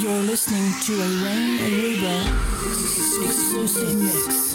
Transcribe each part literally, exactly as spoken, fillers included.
You're listening to a Rain Aruba exclusive mix.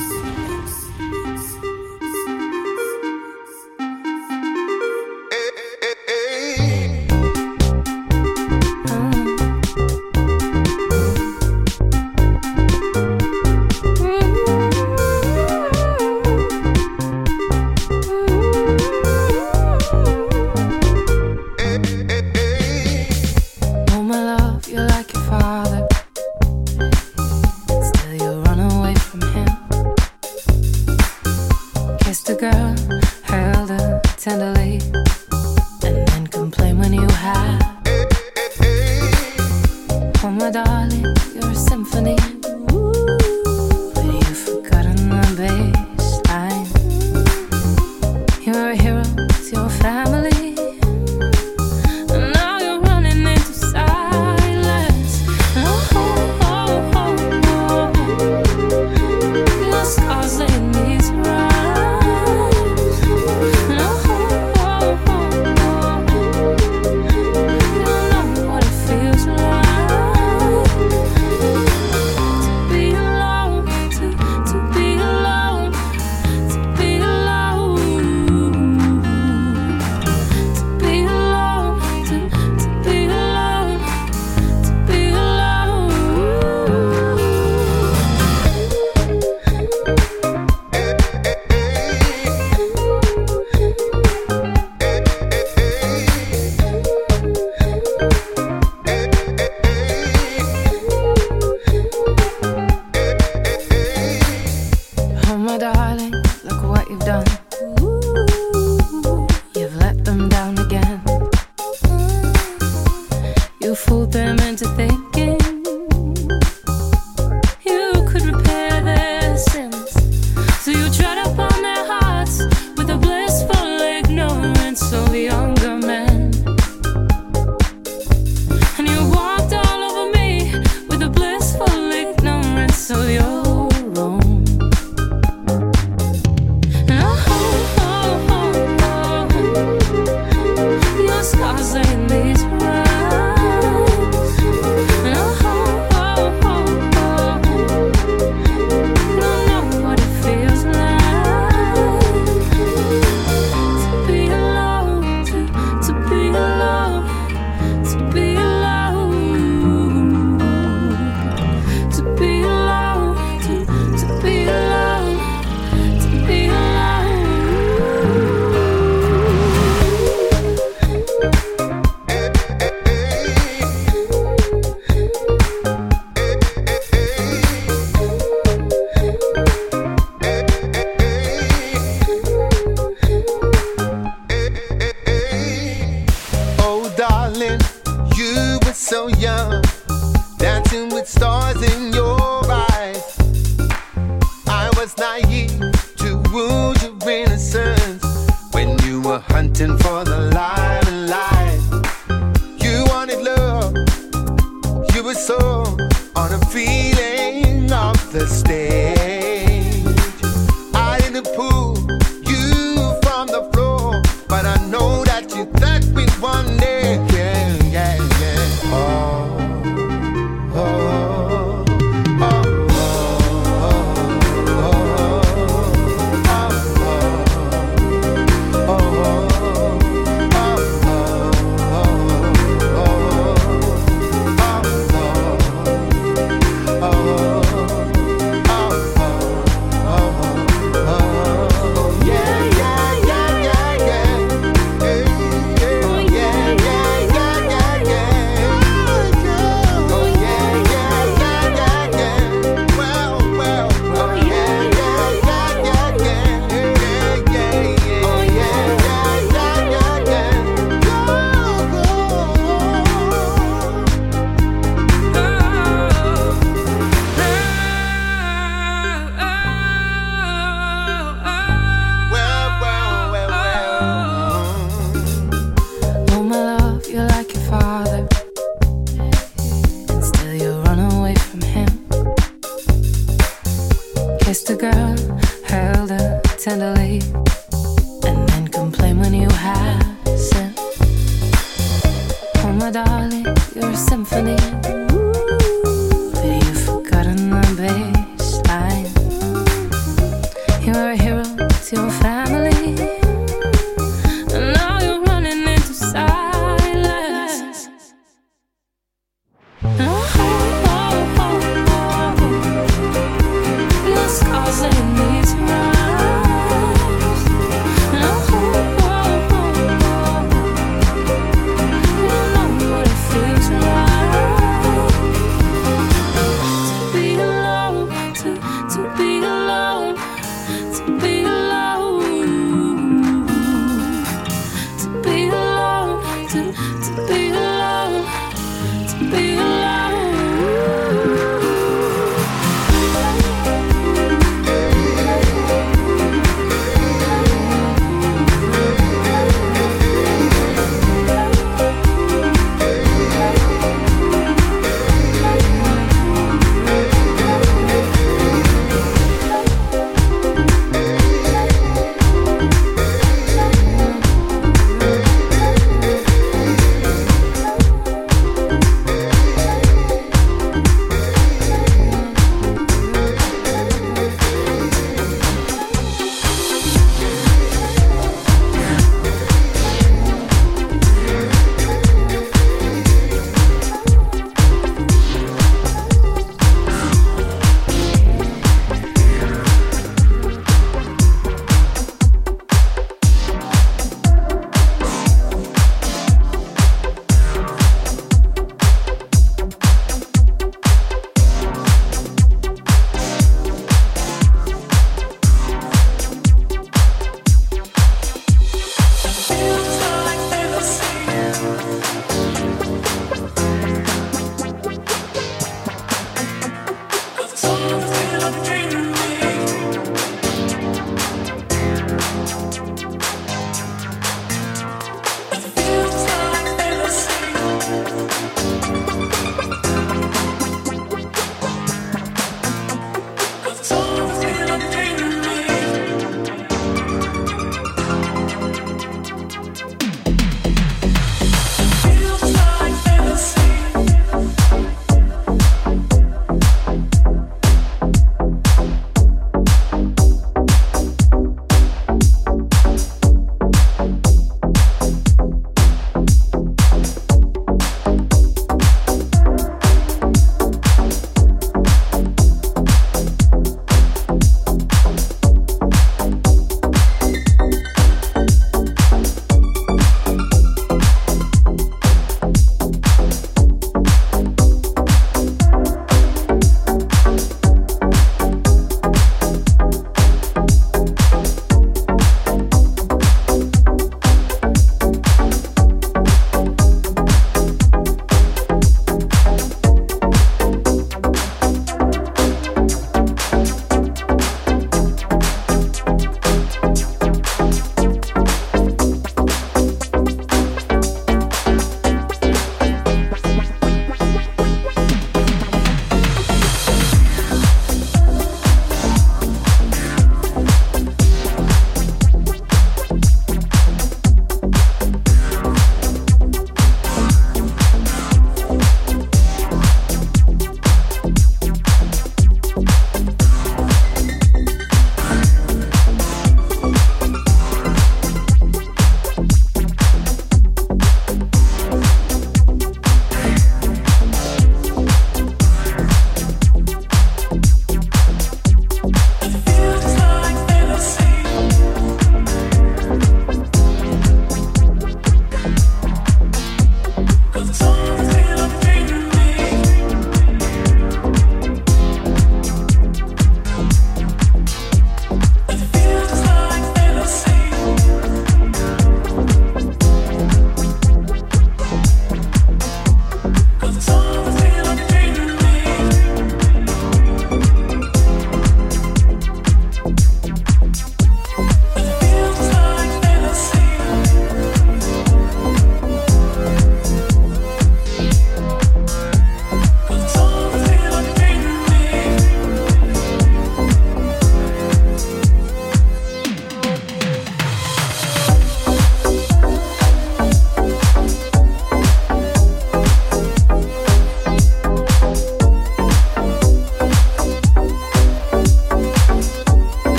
tenderly, and then complain when you have sense. Oh my darling, you're a symphony.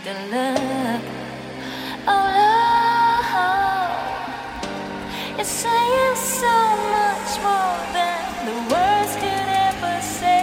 the look of love. It's saying so much more than the words could ever say.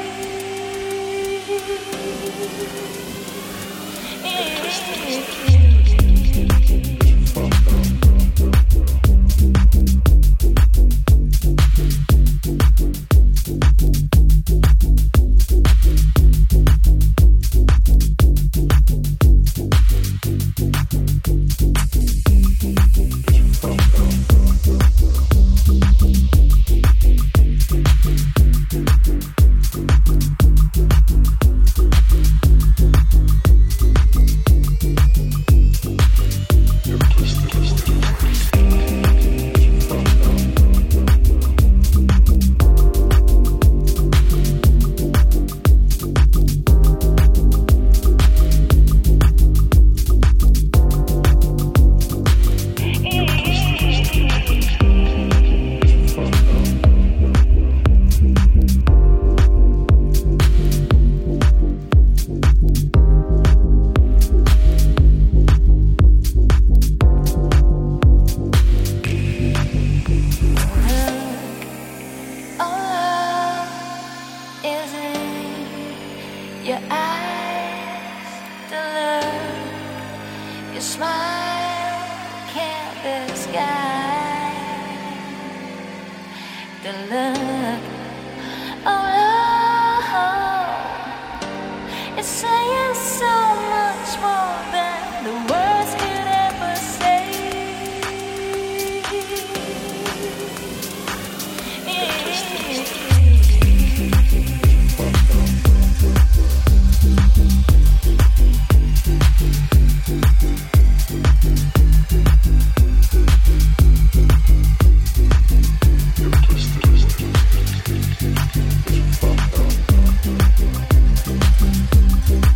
Your eyes, the look, your smile can't disguise the look of love. It's saying so much more than the words could ever say. Thank you.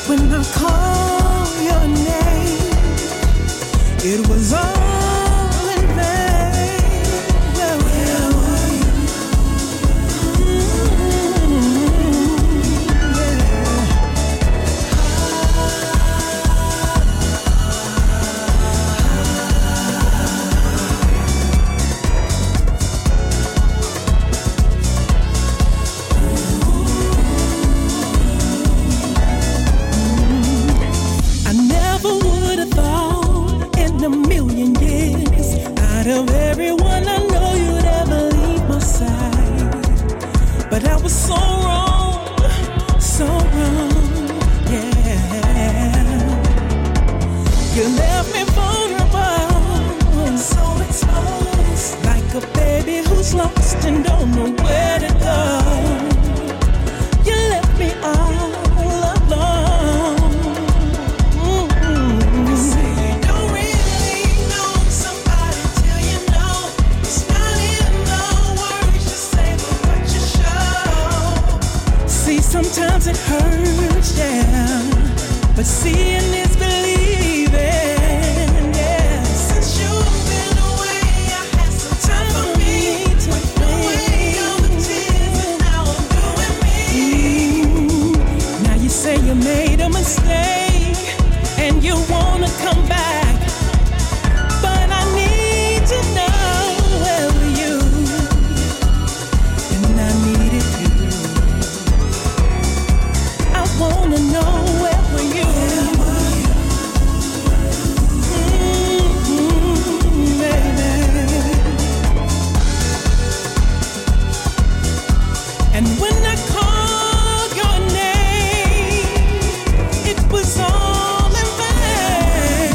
When I call your name, it was all in vain. Where were you? Mm-hmm. Yeah. I never would have thought in a million years, out of everyone I know, you'd ever leave my side. But I was so wrong, so wrong, yeah. You left me vulnerable and so exposed, like a baby who's lost and don't know where to go. You left me all alone. Mm-hmm. You say you don't really know somebody till you know. It's not in the words you say, but what you show. See, sometimes it hurts, yeah, but seeing is believing, yeah. Since you've been away, I had some time for me to wipe away all the tears, and now I'm doing me. Mm. Now you say you made a mistake and you wanna come back, but I need to know, where were you? And I needed you. I wanna know, where were you? Mm-hmm, baby. And when I called your name, it was all in vain.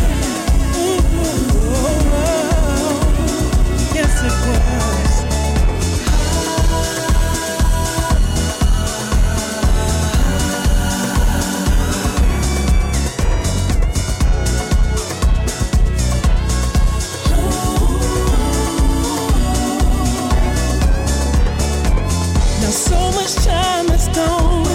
Ooh, yes, it was. Now so much time has gone.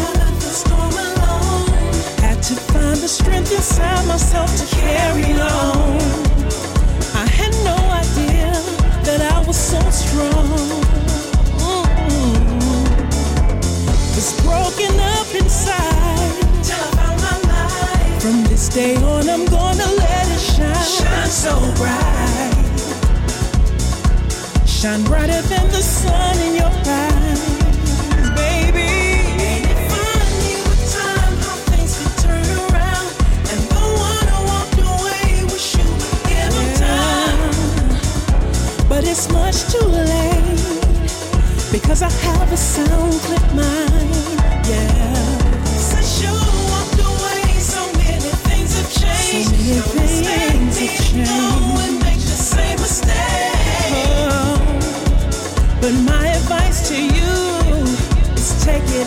Had to find the strength inside myself to carry on. I had no idea that I was so strong. Mm-mm. Was broken up inside till I found my light. From this day on, I'm gonna let it shine, shine so bright, shine brighter than the sun in your eyes, baby. Ain't it funny with time how things could turn around, and the one who walked away wish you would give him time. But it's much too late, because I have a sound clip mind, yeah. Since you walked away, so many things have changed. So many Your things have changed. Go and make the same mistake. Oh, but my advice to you is take it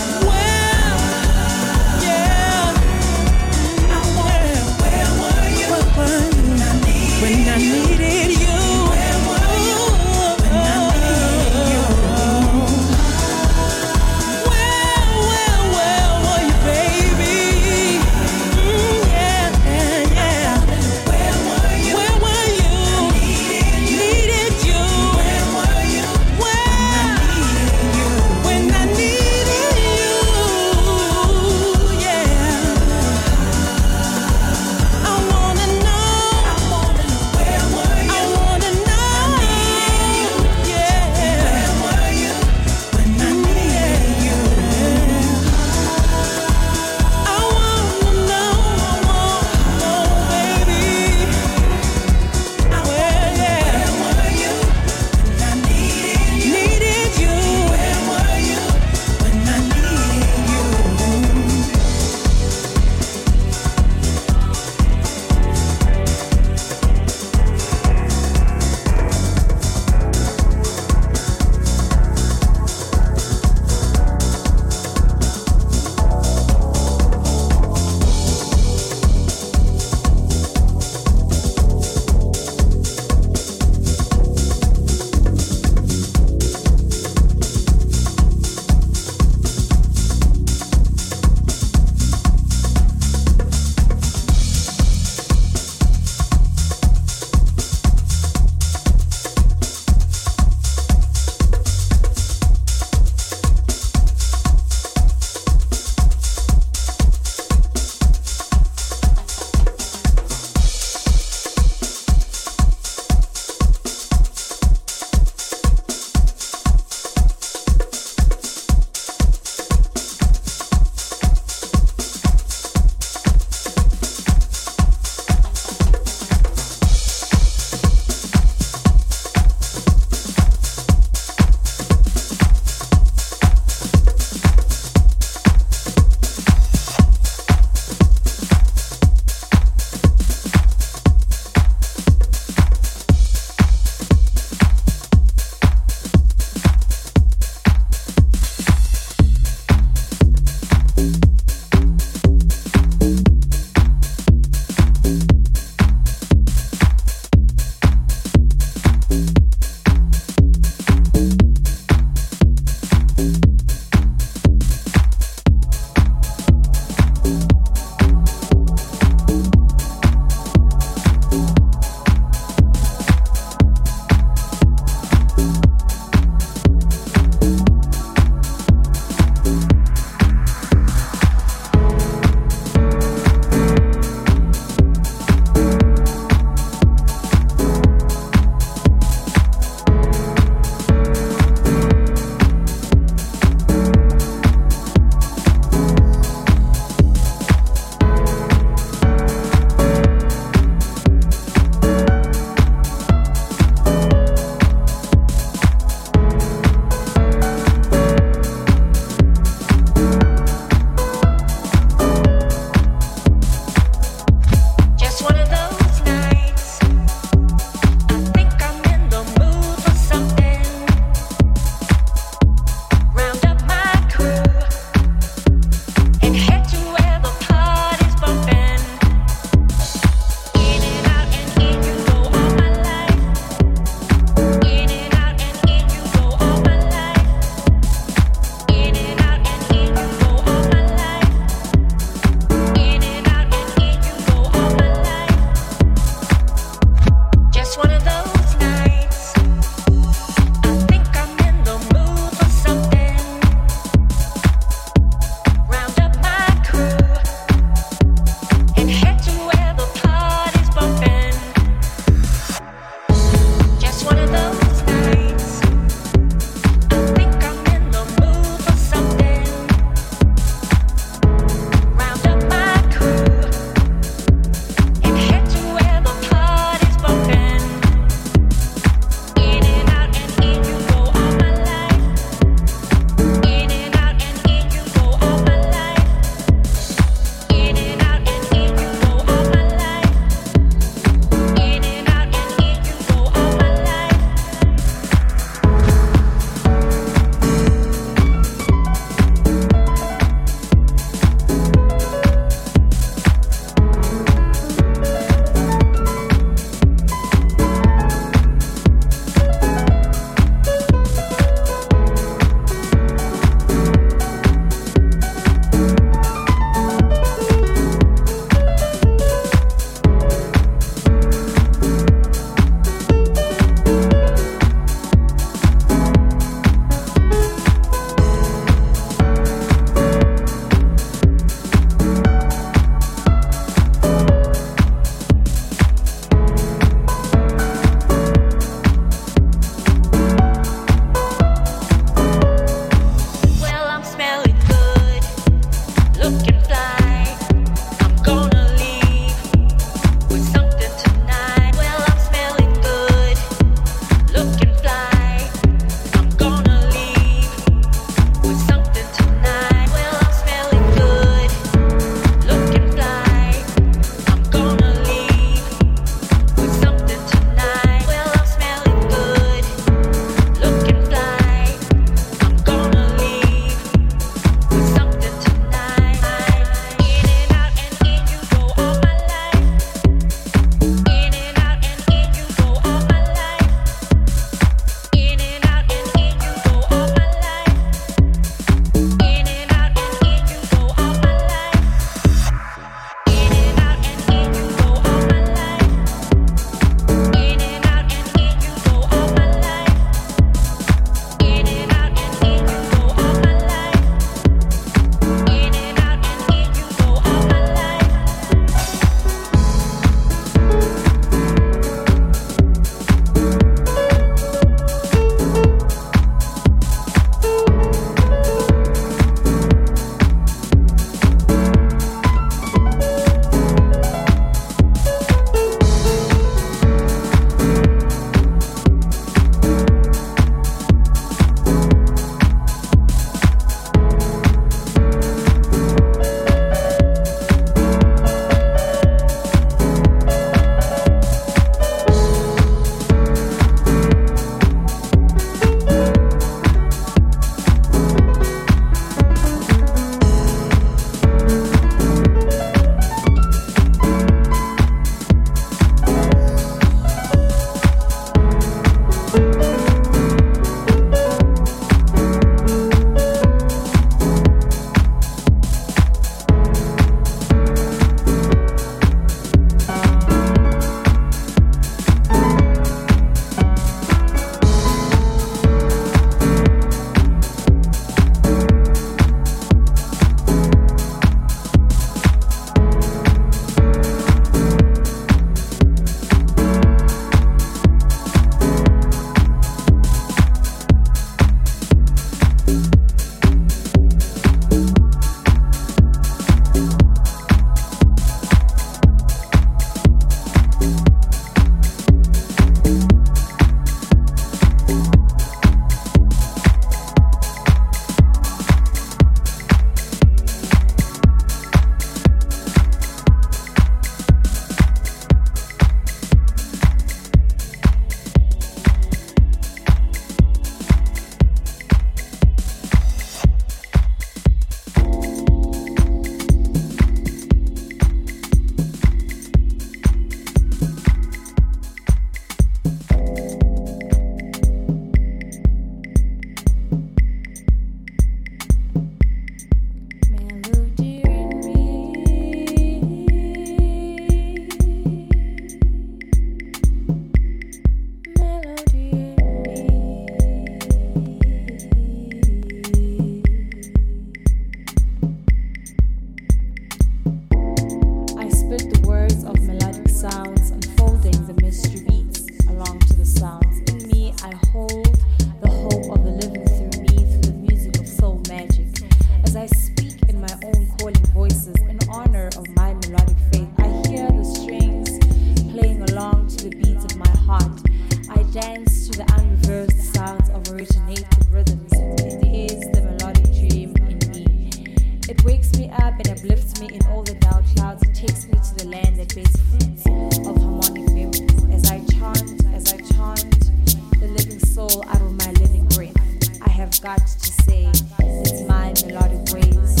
wakes me up and uplifts me in all the dark clouds. It takes me to the land that bears fruits of harmonic memories. As I chant, as I chant, the living soul out of my living breath. I have got to say, it's my melodic ways.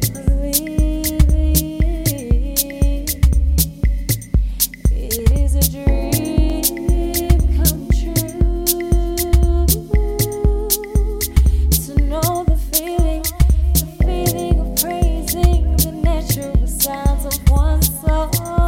It is a dream come true to know the feeling, the feeling of praising the natural sounds of one soul.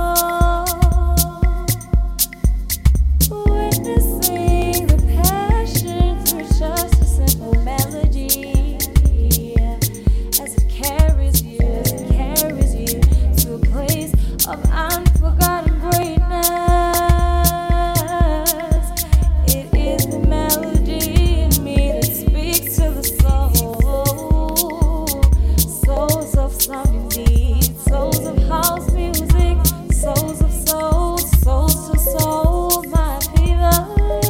Witnessing the passion through just a simple melody, as it carries you, as it carries you to a place of unforgotten greatness. It is the melody in me that speaks to the soul. Souls of song indeed, souls of house music, souls of soul, souls to soul, my people.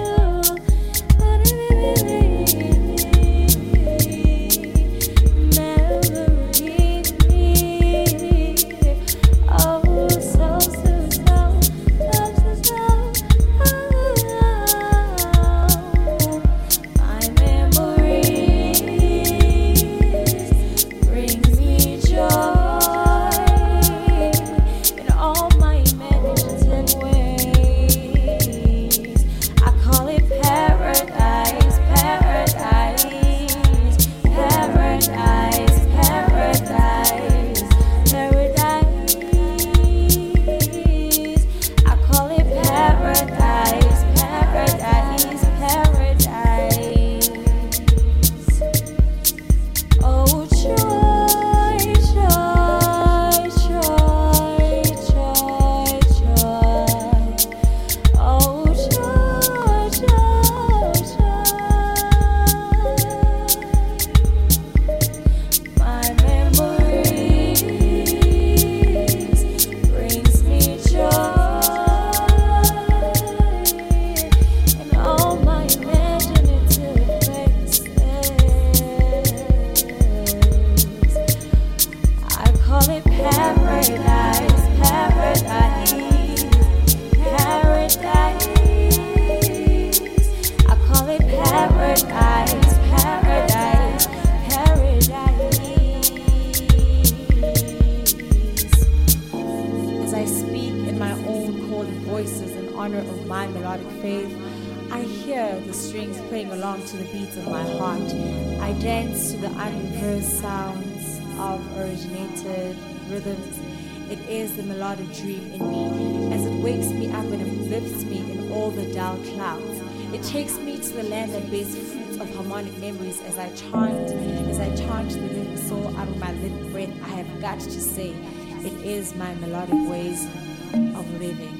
Dream in me, as it wakes me up and uplifts me in all the dull clouds. It takes me to the land that bears fruits of harmonic memories. As I chant, as I chant the living soul out of my living breath, I have got to say, it is my melodic ways of living.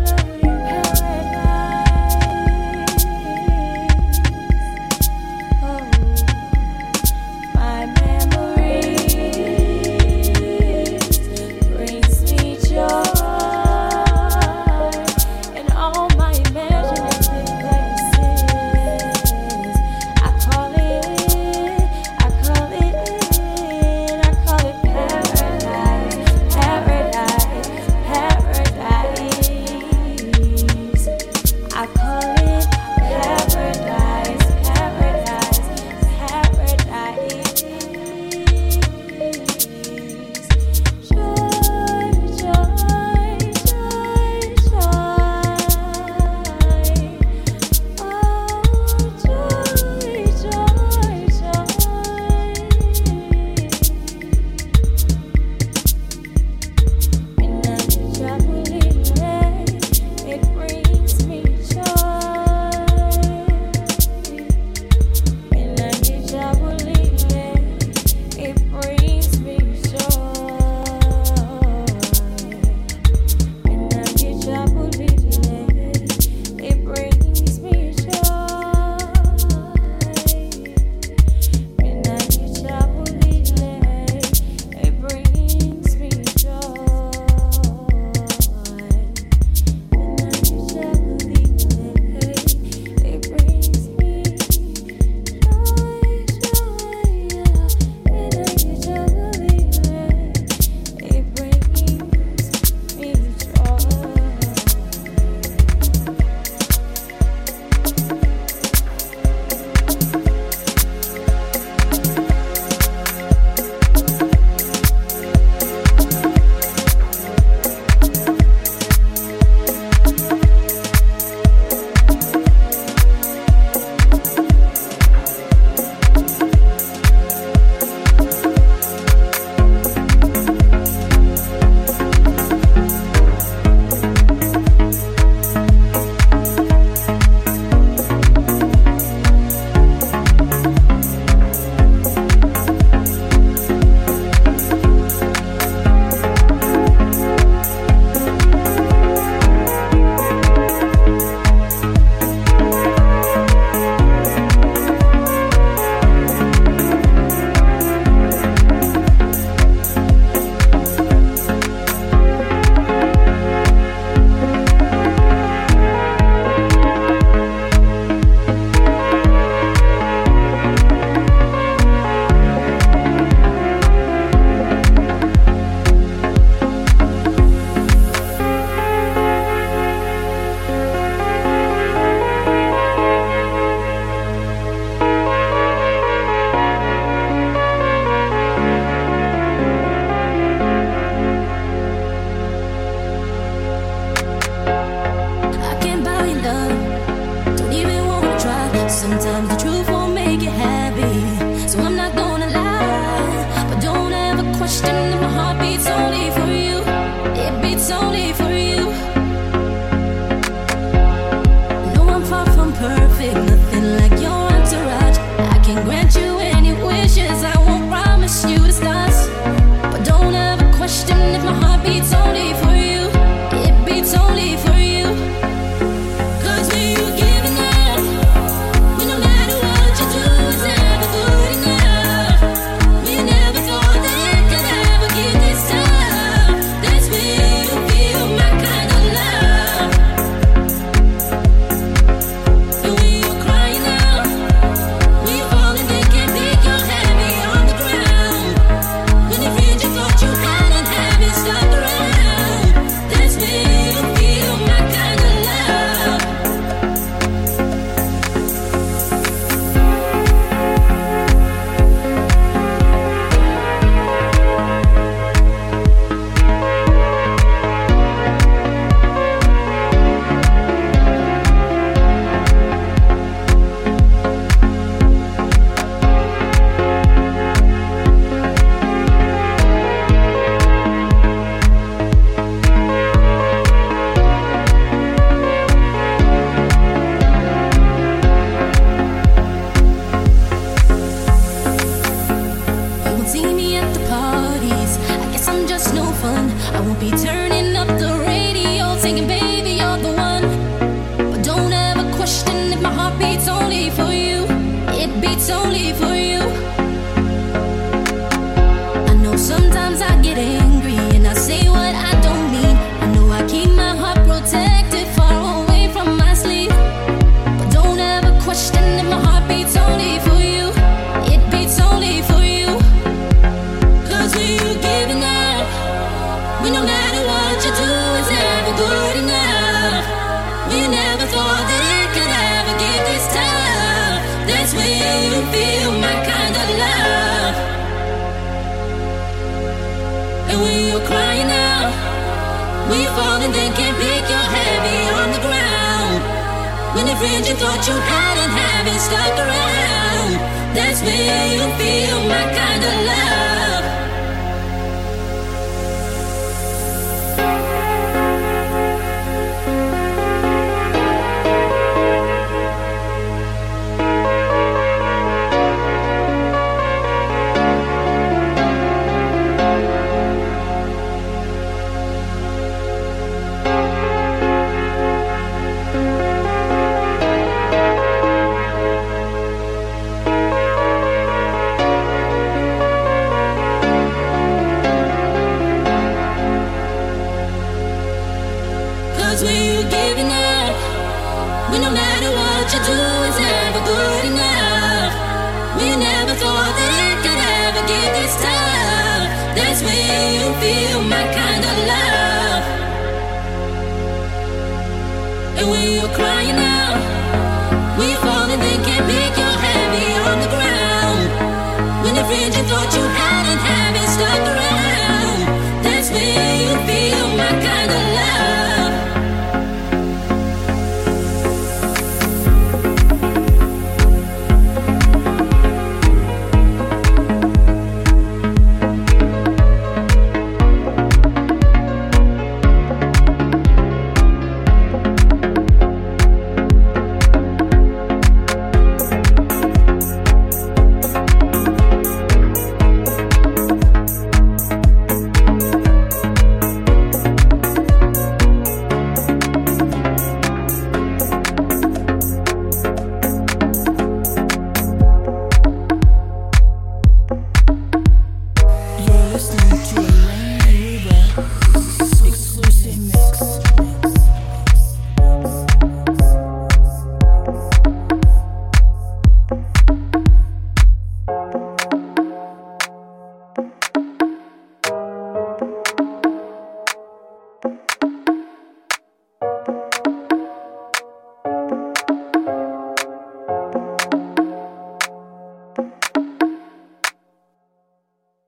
Oh Sometimes the truth won't make you happy, so I'm not gonna lie. But don't ever question if my heart beats only for you. It beats only for you. No, I'm far from perfect, nothing like your entourage. I can grant you any wishes, I won't promise you the stars. But don't ever question if my heart beats only for you. It beats only for you. Cause when you're giving up, when no matter what you do, it's never good enough. We never thought that it could ever get this tough. That's when you feel my kind of love. And when you're crying out, when you're falling, they can't pick your heavy on the ground. When your friends you thought you had and haven't stuck around, that's when you feel my kind of love. You won't see me at the parties. I guess I'm just no fun. I won't be turning up the radio, singing, baby, you're the one. But don't ever question if my heart beats only for you. It beats only for you. I know sometimes I get angry and I say what I don't mean. I know I keep my heart protected, far away from my sleep. But don't ever question if my heart beats only for you. It beats only for you. Cause when you're giving up, when no matter what you do, it's never good enough. We never thought that it could ever get this tough. That's when you feel my kind of love. And when you're crying out, when you're falling, they can't pick your heavy on the ground. When the friends you thought you had and haven't stuck around, that's when you feel my kind of love. Cause when you're giving up, when no matter what you do, it's never good enough. We never thought that it could ever get this tough. That's when you feel my kind of love. And when you're crying out, when you're falling, they can't pick your heavy on the ground. When the friends you thought you had and haven't stuck